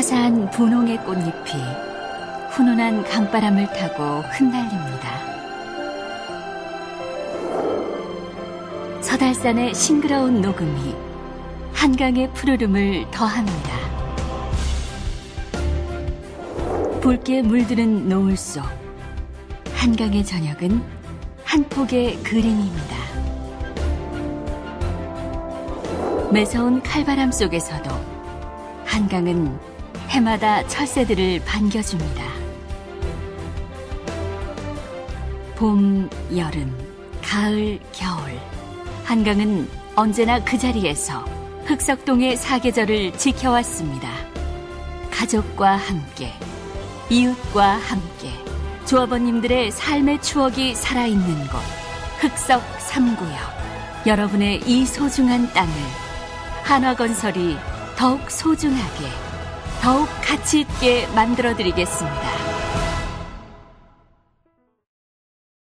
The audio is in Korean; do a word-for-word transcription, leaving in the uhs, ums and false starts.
화사한 분홍의 꽃잎이 훈훈한 강바람을 타고 흩날립니다. 서달산의 싱그러운 녹음이 한강의 푸르름을 더합니다. 붉게 물드는 노을 속 한강의 저녁은 한 폭의 그림입니다. 매서운 칼바람 속에서도 한강은 해마다 철새들을 반겨줍니다. 봄, 여름, 가을, 겨울 한강은 언제나 그 자리에서 흑석동의 사계절을 지켜왔습니다. 가족과 함께, 이웃과 함께 조합원님들의 삶의 추억이 살아있는 곳 흑석 삼 구역. 여러분의 이 소중한 땅을 한화건설이 더욱 소중하게, 더욱 가치 있게 만들어드리겠습니다.